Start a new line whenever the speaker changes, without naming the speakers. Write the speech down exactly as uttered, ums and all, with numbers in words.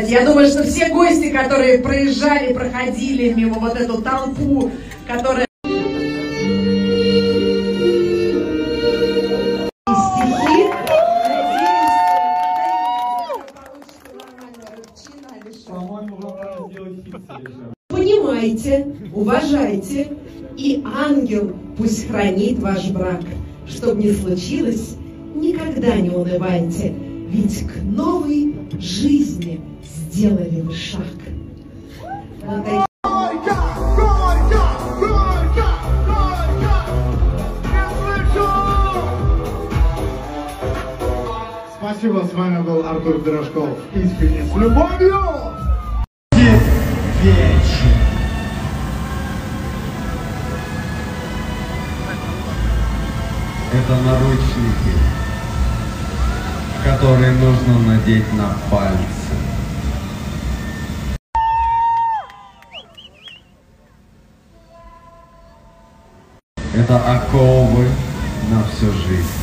сказать. Я думаю, что все гости, которые проезжали, проходили мимо вот эту толпу, которая... Понимайте, уважайте, и ангел пусть хранит ваш брак. Чтоб не случилось, никогда не унывайте, ведь к новой жизни сделали вы шаг. Вот
Спасибо, с вами был Артур Пирожков. Искренне с любовью! Вечер.
Это наручники, которые нужно надеть на пальцы. Это оковы на всю жизнь.